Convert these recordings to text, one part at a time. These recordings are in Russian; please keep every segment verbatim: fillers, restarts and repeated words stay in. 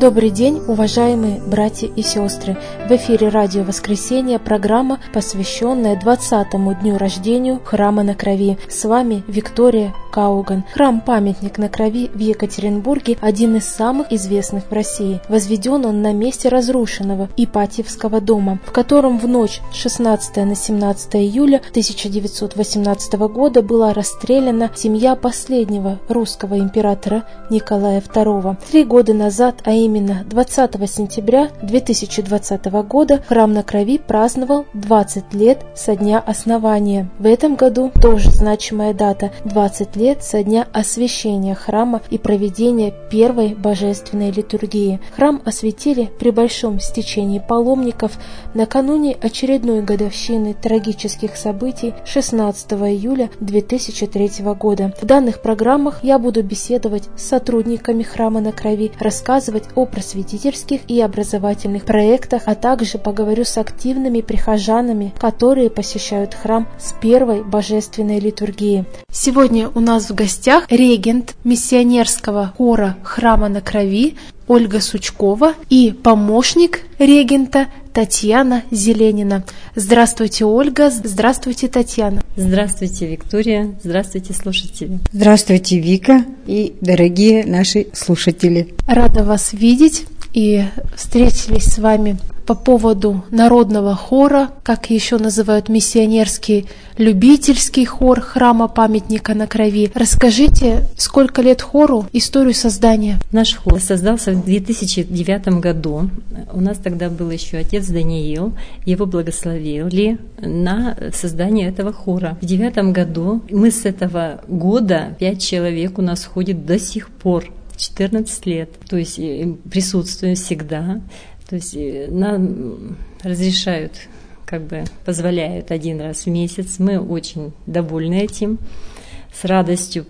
Добрый день, уважаемые братья и сестры! В эфире радио «Воскресенье», программа, посвященная двадцатому дню рождения Храма на Крови. С вами Виктория Кауган. Храм-памятник на Крови в Екатеринбурге – один из самых известных в России. Возведен он на месте разрушенного Ипатьевского дома, в котором в ночь с шестнадцатого на семнадцатое июля тысяча девятьсот восемнадцатого года была расстреляна семья последнего русского императора Николая второго. Три года назад, а именно двадцатого сентября две тысячи двадцатого года, Храм на Крови праздновал двадцать лет со дня основания. В этом году тоже значимая дата – двадцать лет со дня освящения храма и проведения первой божественной литургии. Храм осветили при большом стечении паломников накануне очередной годовщины трагических событий шестнадцатого июля две тысячи третьего года. В данных программах я буду беседовать с сотрудниками Храма на Крови, рассказывать о просветительских и образовательных проектах, а также поговорю с активными прихожанами, которые посещают храм с первой божественной литургии. Сегодня у нас в гостях регент миссионерского хора Храма на Крови Ольга Сучкова и помощник регента Татьяна Зеленина. Здравствуйте, Ольга. Здравствуйте, Татьяна. Здравствуйте, Виктория. Здравствуйте, слушатели. Здравствуйте, Вика и дорогие наши слушатели. Рада вас видеть и встретились с вами по поводу народного хора, как еще называют миссионерский любительский хор Храма памятника на Крови. Расскажите, сколько лет хору, историю создания? Наш хор создался в две тысячи девятом году. У нас тогда был еще отец Даниил. Его благословили на создание этого хора. В девятом году мы с этого года, пять человек у нас ходит до сих пор, четырнадцать лет. То есть присутствуем всегда. То есть нам разрешают, как бы позволяют один раз в месяц. Мы очень довольны этим. С радостью,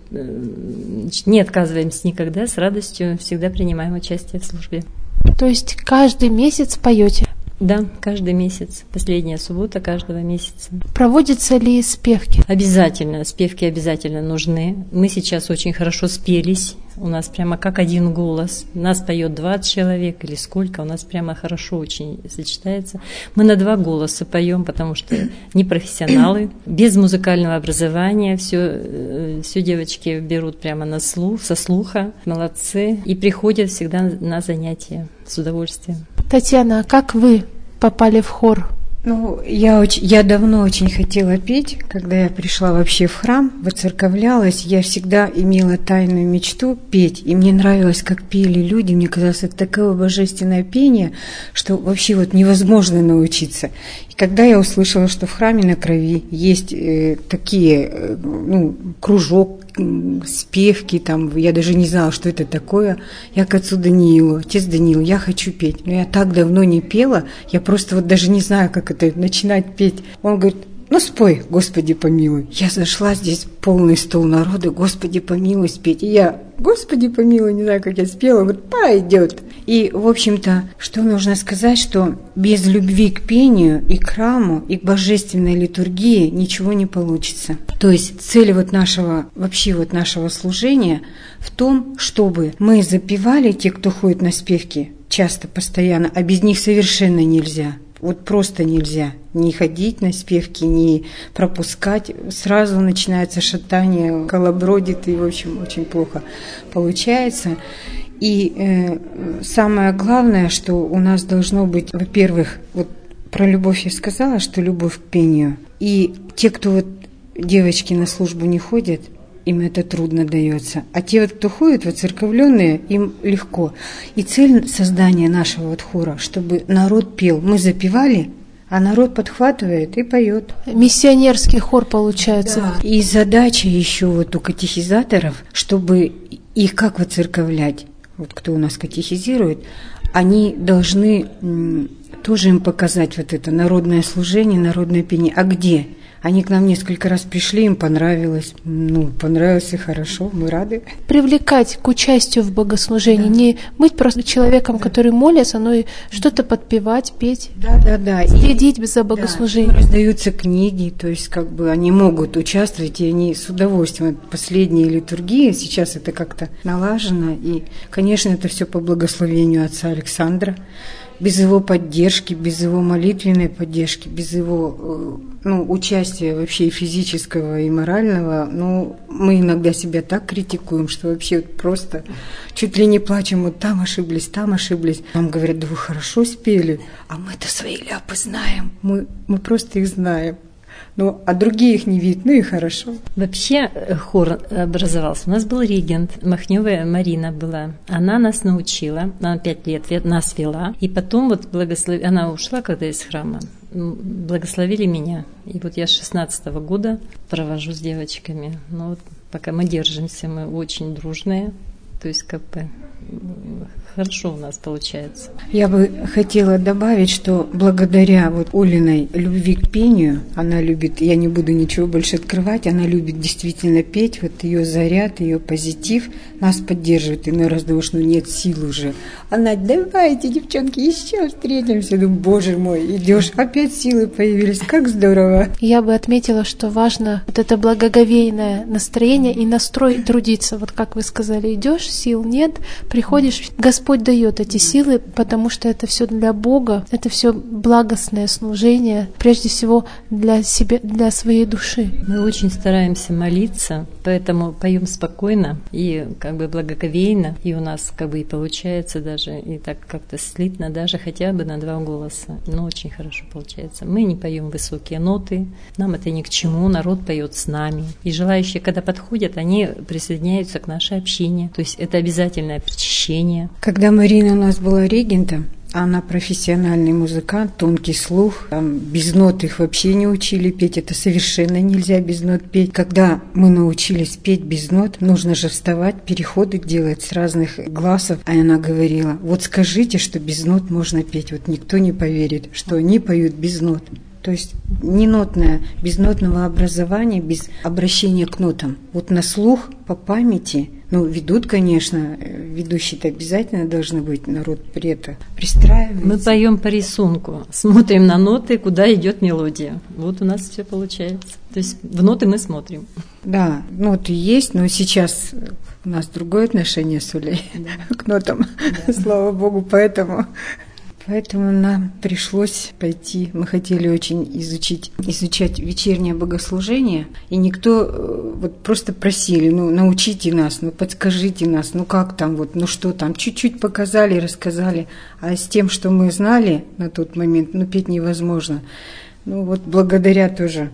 не отказываемся никогда, с радостью всегда принимаем участие в службе. То есть каждый месяц поете? Да, каждый месяц. Последняя суббота каждого месяца. Проводятся ли спевки? Обязательно. Спевки обязательно нужны. Мы сейчас очень хорошо спелись. У нас прямо как один голос. Нас поет двадцать человек или сколько. У нас прямо хорошо очень сочетается. Мы на два голоса поем, потому что не профессионалы. Без музыкального образования. Все, все девочки берут прямо на слух, со слуха. Молодцы. И приходят всегда на занятия с удовольствием. Татьяна, а как вы попали в хор? Ну, я, очень, я давно очень хотела петь. Когда я пришла вообще в храм, воцерковлялась, я всегда имела тайную мечту петь. И мне нравилось, как пели люди. Мне казалось, это такое божественное пение, что вообще вот невозможно научиться. И когда я услышала, что в Храме на Крови есть э, такие, э, ну, кружок, спевки, там, я даже не знала, что это такое. Я к отцу Даниилу: отец Даниил, я хочу петь. Но я так давно не пела, я просто вот даже не знаю, как это начинать петь. Он говорит: ну спой, Господи помилуй. Я зашла, здесь полный стол народа, Господи помилуй, спеть. И я: Господи помилуй, не знаю, как я спела. Он говорит: пойдет. И, в общем-то, что нужно сказать, что без любви к пению и к храму, и к божественной литургии ничего не получится. То есть цель вот нашего, вообще вот нашего служения в том, чтобы мы запевали, те, кто ходит на спевки, часто, постоянно, а без них совершенно нельзя. Вот просто нельзя не ходить на спевки, не пропускать. Сразу начинается шатание, колобродит, и, в общем, очень плохо получается. И э, самое главное, что у нас должно быть, во-первых, вот про любовь я сказала, что любовь к пению. И те, кто вот девочки на службу не ходят, им это трудно дается. А те, вот, кто ходят, воцерковленные, им легко. И цель создания нашего вот хора, чтобы народ пел. Мы запевали, а народ подхватывает и поет. Миссионерский хор получается. Да. И задача еще вот у катехизаторов, чтобы их как воцерковлять. Вот кто у нас катехизирует, они должны м, тоже им показать вот это народное служение, народное пение. А где? Они к нам несколько раз пришли, им понравилось. Ну, понравилось и хорошо, мы рады. Привлекать к участию в богослужении, да. Не быть просто человеком, да. который молится, но и что-то подпевать, петь, да, да, да. следить и, за богослужением. Да, раздаются книги, то есть как бы они могут участвовать, и они с удовольствием. Последние литургии, сейчас это как-то налажено, и, конечно, это все по благословению отца Александра. Без его поддержки, без его молитвенной поддержки, без его ну, участия вообще и физического, и морального, ну, мы иногда себя так критикуем, что вообще просто чуть ли не плачем, вот там ошиблись, там ошиблись. Нам говорят, да вы хорошо спели, а мы-то свои ляпы знаем, мы, мы просто их знаем. Ну, а другие их не видят, ну и хорошо. Вообще хор образовался. У нас был регент, Махнёвая Марина была. Она нас научила, она пять лет нас вела. И потом вот благословила, она ушла когда из храма, благословили меня. И вот я с шестнадцатого года провожу с девочками. Ну вот пока мы держимся, мы очень дружные. То есть как бы хорошо у нас получается. Я бы хотела добавить, что благодаря вот Олиной любви к пению, она любит, я не буду ничего больше открывать, она любит действительно петь, вот ее заряд, ее позитив нас поддерживает. Иной раз думаешь, ну нет сил уже. Она, давайте, девчонки, еще встретимся. Думаю, боже мой, идешь, опять силы появились, как здорово. Я бы отметила, что важно вот это благоговейное настроение и настрой трудиться. Вот как вы сказали, идешь, сил нет, приходишь, Господь дает эти силы, потому что это все для Бога, это все благостное служение, прежде всего для себя, для своей души. Мы очень стараемся молиться, поэтому поем спокойно и как бы благоговейно, и у нас как бы и получается даже, и так как-то слитно, даже хотя бы на два голоса, но очень хорошо получается. Мы не поем высокие ноты, нам это ни к чему, народ поет с нами, и желающие, когда подходят, они присоединяются к нашей общине, то есть это обязательное причащение. Когда Марина у нас была регентом, она профессиональный музыкант, тонкий слух, там без нот их вообще не учили петь, это совершенно нельзя без нот петь. Когда мы научились петь без нот, нужно же вставать, переходы делать с разных гласов. А она говорила, вот скажите, что без нот можно петь, вот никто не поверит, что они поют без нот. То есть ненотное, без нотного образования, без обращения к нотам. Вот на слух, по памяти, ну, ведут, конечно, ведущие-то обязательно должны быть, народ при это пристраивается. Мы поем по рисунку, смотрим на ноты, куда идет мелодия. Вот у нас все получается. То есть в ноты мы смотрим. Да, ноты есть, но сейчас у нас другое отношение с Олей да. к нотам, да. слава Богу, поэтому... Поэтому нам пришлось пойти, мы хотели очень изучить, изучать вечернее богослужение, и никто, вот просто просили, ну, научите нас, ну, подскажите нас, ну, как там, вот, ну, что там, чуть-чуть показали, рассказали, а с тем, что мы знали на тот момент, ну, петь невозможно. Ну, вот благодаря тоже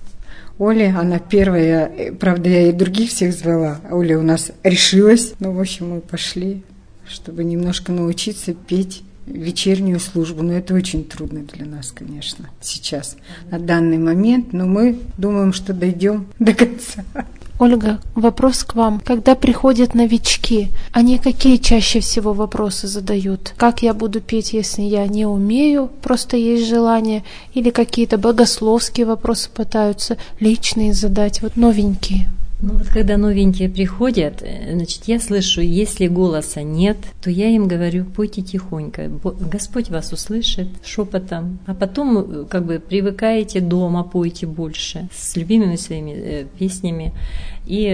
Оле, она первая, правда, я и других всех звала, а Оля у нас решилась, ну, в общем, мы пошли, чтобы немножко научиться петь вечернюю службу, но это очень трудно для нас, конечно, сейчас, на данный момент, но мы думаем, что дойдем до конца. Ольга, вопрос к вам. Когда приходят новички, они какие чаще всего вопросы задают? Как я буду петь, если я не умею, просто есть желание? Или какие-то богословские вопросы пытаются личные задать, вот новенькие? Ну вот когда новенькие приходят, значит, я слышу, если голоса нет, то я им говорю, пойте тихонько, Господь вас услышит шепотом, а потом как бы привыкаете дома, пойте больше с любимыми своими песнями, и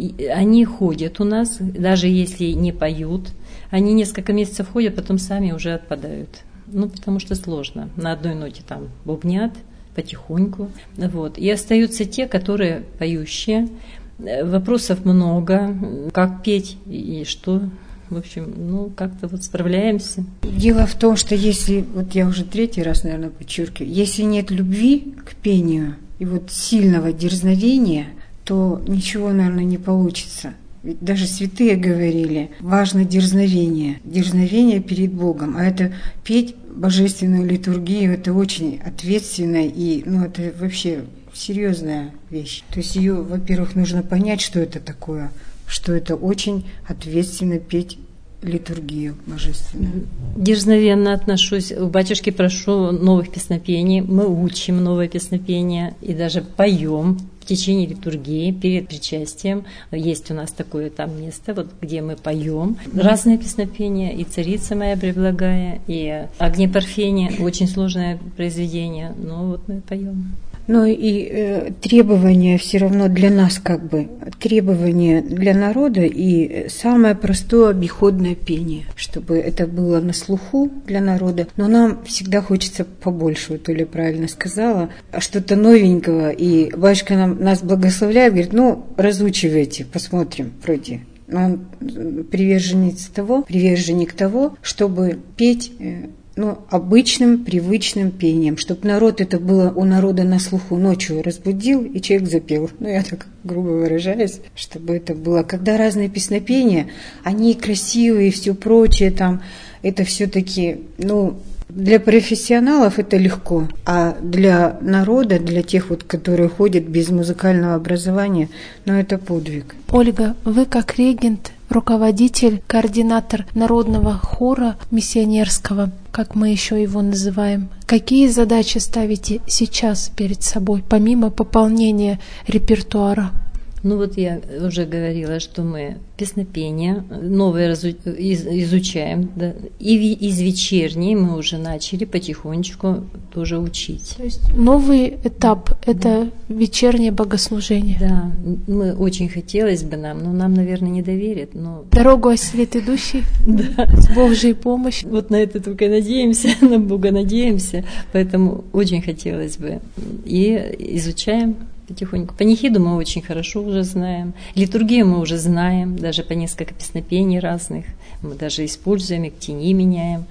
они ходят у нас, даже если не поют, они несколько месяцев ходят, потом сами уже отпадают, ну потому что сложно, на одной ноте там бубнят потихоньку, вот, и остаются те, которые поющие. Вопросов много, как петь и что, в общем, ну, как-то вот справляемся. Дело в том, что если, вот я уже третий раз, наверное, подчеркиваю, если нет любви к пению и вот сильного дерзновения, то ничего, наверное, не получится. Ведь даже святые говорили, важно дерзновение, дерзновение перед Богом, а это петь божественную литургию, это очень ответственно и, ну, это вообще серьезная вещь. То есть ее, во-первых, нужно понять, что это такое, что это очень ответственно петь литургию божественную? Дерзновенно отношусь. У батюшки прошу новых песнопений. Мы учим новые песнопения и даже поем в течение литургии перед причастием. Есть у нас такое там место, вот, где мы поем разные песнопения. И «Царица моя преблагая», и «Огне Парфения». Очень сложное произведение, но вот мы поем. Ну и э, требования все равно для нас как бы, требования для народа и самое простое обиходное пение, чтобы это было на слуху для народа. Но нам всегда хочется побольше, вот Оля правильно сказала, что-то новенького. И батюшка нам, нас благословляет, говорит, ну разучивайте, посмотрим вроде. Он приверженец того, приверженник того, чтобы петь ну, обычным, привычным пением, чтобы народ, это было у народа на слуху, ночью разбудил, и человек запел. Ну, я так грубо выражаюсь, чтобы это было. Когда разные песнопения, они красивые и все прочее, там, это все-таки, ну, для профессионалов это легко, а для народа, для тех, вот, которые ходят без музыкального образования, ну, это подвиг. Ольга, вы как регент, руководитель, координатор народного хора миссионерского, как мы еще его называем. Какие задачи ставите сейчас перед собой, помимо пополнения репертуара? Ну вот я уже говорила, что мы песнопения новые изучаем, да, и из вечерней мы уже начали потихонечку тоже учить. То есть новый этап – это да. вечернее богослужение. Да, мы очень хотелось бы нам, но нам, наверное, не доверят. Но... Дорогу осилит идущий да. с Божьей помощью. Вот на это только надеемся, на Бога надеемся, поэтому очень хотелось бы. И изучаем потихоньку. Панихиду мы очень хорошо уже знаем. Литургию мы уже знаем, даже по несколько песнопений разных. Мы даже используем, и к тени меняем.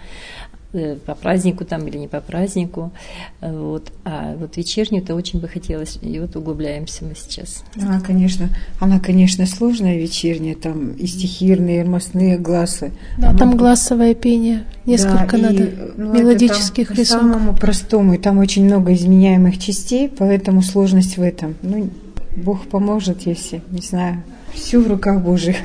По празднику там или не по празднику. Вот. А вот вечернюю-то очень бы хотелось. И вот углубляемся мы сейчас. Она, конечно, она, конечно, сложная вечерняя. Там и стихирные, и мостные гласы. Да, она... там гласовое пение. Несколько да, надо и, ну, мелодических это рисунков. Самому простому. И там очень много изменяемых частей, поэтому сложность в этом. Ну, Бог поможет, если, не знаю, все в руках Божьих.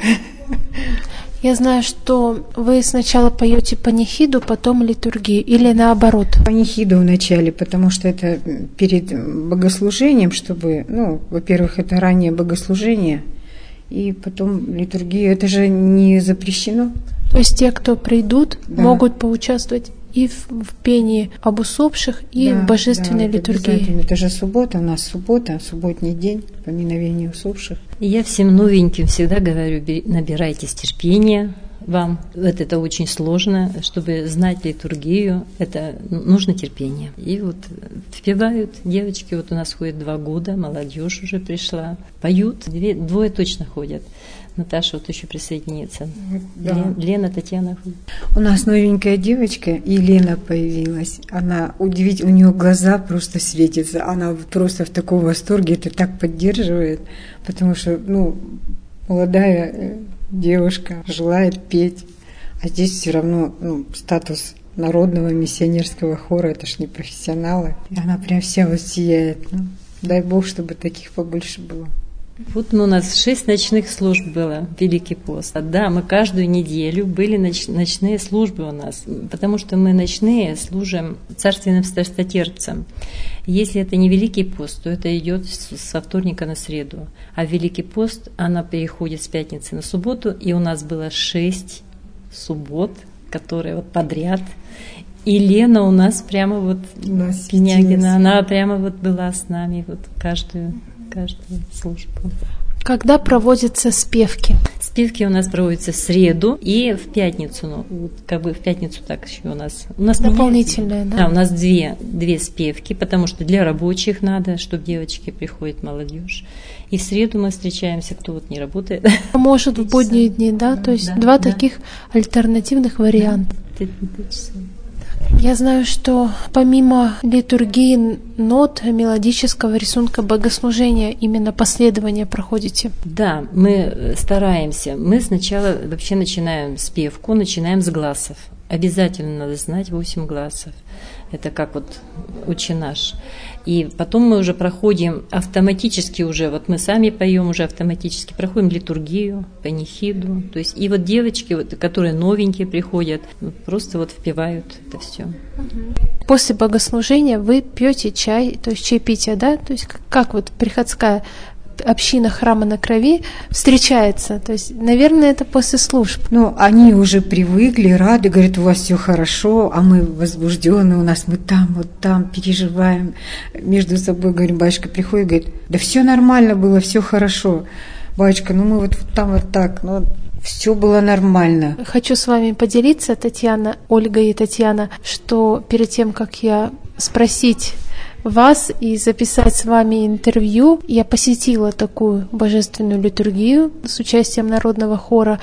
Я знаю, что вы сначала поете панихиду, потом литургию, или наоборот? Панихиду вначале, потому что это перед богослужением, чтобы, ну, во-первых, это раннее богослужение, и потом литургию. Это же не запрещено. То есть те, кто придут, да. могут поучаствовать и в, в пении об усопших, и да, в божественной да, литургии. Это, это же суббота, у нас суббота, субботний день, поминовение усопших. И я всем новеньким всегда говорю, набирайтесь терпения. Вам это, это очень сложно, чтобы знать литургию, это нужно терпение. И вот впевают девочки, вот у нас ходит два года, молодежь уже пришла, поют, две, двое точно ходят. Наташа вот еще присоединится. Да. Лена, Лена, Татьяна. У нас новенькая девочка, Елена появилась. Она удивительно, у нее глаза просто светятся. Она просто в таком восторге, это так поддерживает, потому что, ну, молодая девушка желает петь, а здесь все равно, ну, статус народного миссионерского хора, это ж не профессионалы. И она прям вся вот сияет. Ну, дай Бог, чтобы таких побольше было. Вот у нас шесть ночных служб было, Великий пост. Да, мы каждую неделю были ноч, ночные службы у нас, потому что мы ночные служим царственным страстотерпцам. Если это не Великий пост, то это идет со вторника на среду. А Великий пост, она переходит с пятницы на субботу, и у нас было шесть суббот, которые вот подряд. И Лена у нас прямо вот, княгина, она прямо вот была с нами вот каждую каждую службу. Когда проводятся спевки? Спевки у нас проводятся в среду и в пятницу. Ну, как бы в пятницу так еще у нас. У нас дополнительная, да? Да, у нас две, две спевки, потому что для рабочих надо, чтобы девочки приходят, молодежь. И в среду мы встречаемся, кто вот не работает. Может, в будние дни, да? То есть да, два да. таких альтернативных варианта. Да. Я знаю, что помимо литургии, нот, мелодического рисунка богослужения, именно последование проходите? Да, мы стараемся. Мы сначала вообще начинаем спевку, начинаем с гласов. обязательно надо знать восемь гласов. Это как вот «Отче наш». И потом мы уже проходим автоматически уже, вот мы сами поем уже автоматически, проходим литургию, панихиду. То есть и вот девочки, вот, которые новенькие приходят, просто вот впивают это все. После богослужения вы пьете чай, то есть чаепитие, да? То есть как вот приходская община Храма на Крови встречается? То есть, наверное, это после служб. Ну, они уже привыкли, рады, говорят, у вас все хорошо, а мы возбуждены, у нас мы там, вот там переживаем. Между собой говорим, батюшка приходит, говорит, да все нормально было, все хорошо. Батюшка, ну мы вот, вот там вот так, ну все было нормально. Хочу с вами поделиться, Татьяна, Ольга и Татьяна, что перед тем, как я спросить вас и записать с вами интервью, я посетила такую божественную литургию с участием народного хора,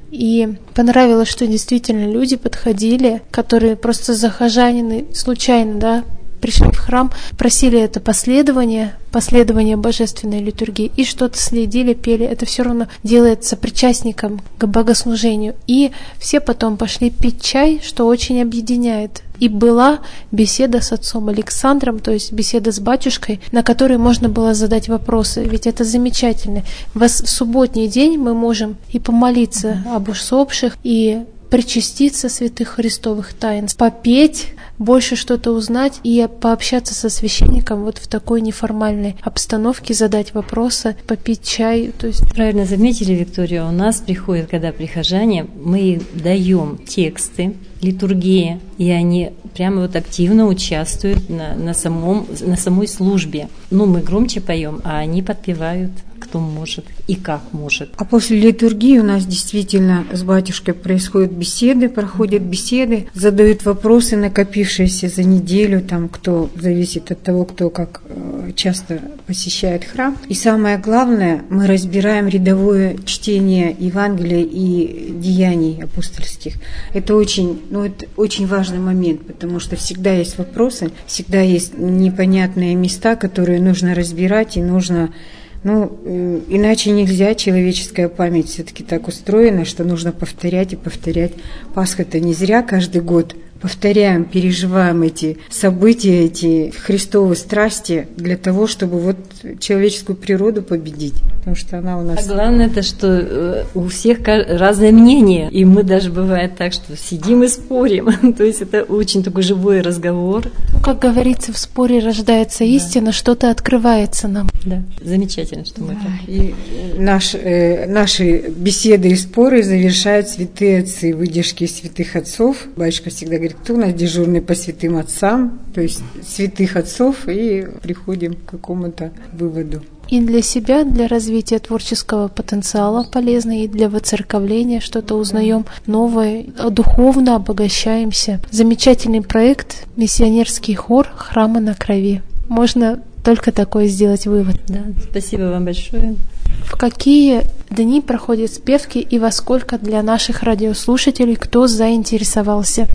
и понравилось, что действительно люди подходили, которые просто захожанины случайно, да, пришли в храм, просили это последование, последование божественной литургии, и что-то следили, пели. Это все равно делается причастником к богослужению. И все потом пошли пить чай, что очень объединяет. И была беседа с отцом Александром, то есть беседа с батюшкой, на которой можно было задать вопросы. Ведь это замечательно. В субботний день мы можем и помолиться об усопших, и причаститься святых христовых тайн, попеть, больше что-то узнать и пообщаться со священником вот в такой неформальной обстановке, задать вопросы, попить чай. То есть... Правильно заметили, Виктория, у нас приходят, когда прихожане, мы даем тексты литургии, и они прямо вот активно участвуют на, на, самом, на самой службе. Ну, мы громче поем, а они подпевают, кто может и как может. А после литургии у нас действительно с батюшкой происходят беседы, проходят беседы, задают вопросы, накопившиеся за неделю, там, кто зависит от того, кто как часто посещает храм. И самое главное, мы разбираем рядовое чтение Евангелия и деяний апостольских. Это очень, ну, это очень важный момент, потому что всегда есть вопросы, всегда есть непонятные места, которые нужно разбирать и нужно... Ну, иначе нельзя, человеческая память все-таки так устроена, что нужно повторять и повторять. Пасха-то не зря каждый год повторяем, переживаем эти события, эти христовые страсти для того, чтобы вот человеческую природу победить, потому что она у нас... А главное это, что у всех разное мнение, и мы даже бывает так, что сидим и спорим, то есть это очень такой живой разговор. Как говорится, в споре рождается истина, да. Что-то открывается нам. Да, замечательно, что мы да. так. И наш, э, наши беседы и споры завершают святые отцы, выдержки святых отцов. Батюшка всегда говорит, кто у нас дежурный по святым отцам, то есть святых отцов, и приходим к какому-то выводу. И для себя, для развития творческого потенциала полезно, и для воцерковления что-то узнаем новое, духовно обогащаемся. Замечательный проект «Миссионерский хор Храма на Крови». Можно только такой сделать вывод. Да, спасибо вам большое. В какие дни проходят спевки и во сколько для наших радиослушателей, кто заинтересовался?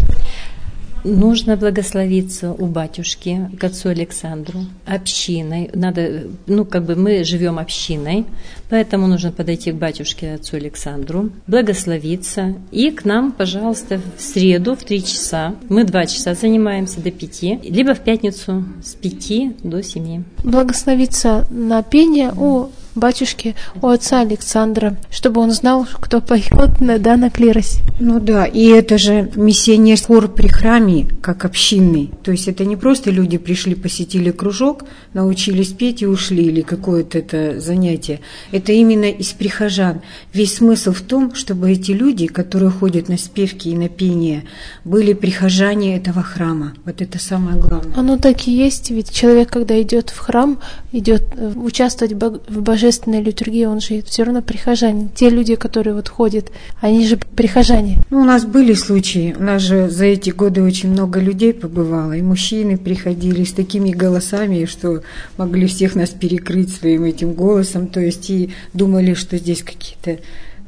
Нужно благословиться у батюшки к отцу Александру, общиной. Надо, ну, как бы мы живем общиной, поэтому нужно подойти к батюшке отцу Александру, благословиться. И к нам, пожалуйста, в среду в три часа. Мы два часа занимаемся до пяти, либо в пятницу с пяти до семи. Благословиться на пение у батюшки, у отца Александра, чтобы он знал, кто поет на, да, на клиросе. Ну да, и это же миссионерский хор при храме, как общинный. То есть это не просто люди пришли, посетили кружок, научились петь и ушли, или какое-то это занятие. Это именно из прихожан. Весь смысл в том, чтобы эти люди, которые ходят на спевки и на пение, были прихожане этого храма. Вот это самое главное. Оно так и есть, ведь человек, когда идет в храм, идет участвовать в божественной литургии, он же все равно прихожанин. Те люди, которые вот ходят, они же прихожане. Ну, у нас были случаи, у нас же за эти годы очень много людей побывало, и мужчины приходили с такими голосами, что могли всех нас перекрыть своим этим голосом, то есть и думали, что здесь какие-то,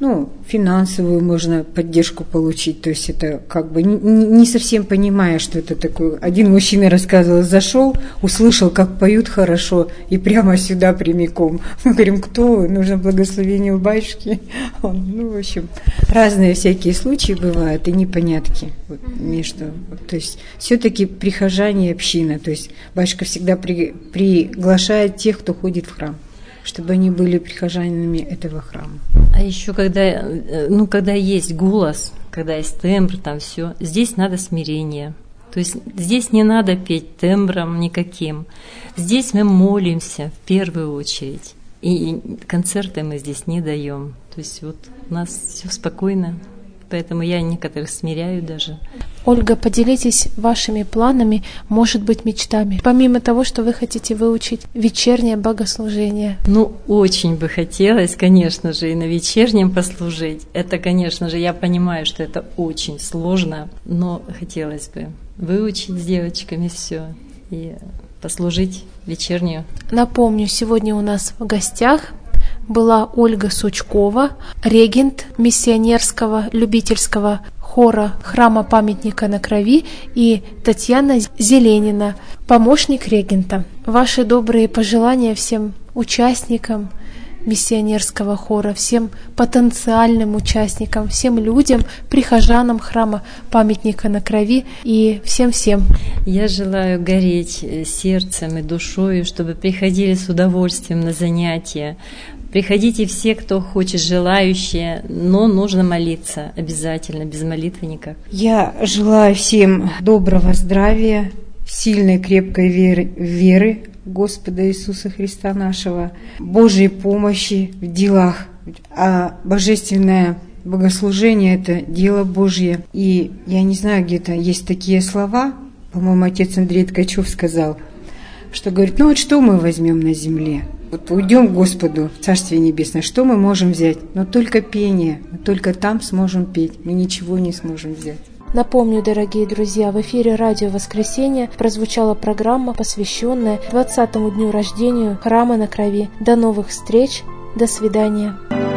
ну, финансовую можно поддержку получить. То есть это как бы не, не совсем понимая, что это такое. Один мужчина рассказывал, зашел, услышал, как поют хорошо, и прямо сюда прямиком. Мы говорим, кто вы? Нужно благословение у батюшки. Он, ну, в общем, разные всякие случаи бывают и непонятки вот, между. То есть все-таки прихожане и община. То есть батюшка всегда при, приглашает тех, кто ходит в храм, чтобы они были прихожанами этого храма. А еще когда, ну, когда есть голос, когда есть тембр, там все, здесь надо смирение. То есть здесь не надо петь тембром никаким. Здесь мы молимся в первую очередь. И концерты мы здесь не даем. То есть вот у нас все спокойно. Поэтому я некоторых смиряю даже. Ольга, поделитесь вашими планами, может быть, мечтами. Помимо того, что вы хотите выучить вечернее богослужение. Ну, очень бы хотелось, конечно же, и на вечернем послужить. Это, конечно же, я понимаю, что это очень сложно, но хотелось бы выучить с девочками все и послужить вечернюю. Напомню, сегодня у нас в гостях была Ольга Сучкова, регент миссионерского любительского хора храма памятника на Крови, и Татьяна Зеленина, помощник регента. Ваши добрые пожелания всем участникам миссионерского хора, всем потенциальным участникам, всем людям, прихожанам храма памятника на Крови и всем-всем. Я желаю гореть сердцем и душой, чтобы приходили с удовольствием на занятия. Приходите все, кто хочет, желающие, но нужно молиться обязательно, без молитвы никак. Я желаю всем доброго здравия, сильной, крепкой веры, веры в Господа Иисуса Христа нашего, Божьей помощи в делах. А божественное богослужение – это дело Божье. И я не знаю, где-то есть такие слова, по-моему, отец Андрей Ткачев сказал, что говорит, ну вот что мы возьмем на земле? Вот уйдем к Господу в Царствие Небесное, что мы можем взять? Но только пение, мы только там сможем петь, мы ничего не сможем взять. Напомню, дорогие друзья, в эфире радио «Воскресенье» прозвучала программа, посвященная двадцатому дню рождения храма на Крови. До новых встреч, до свидания.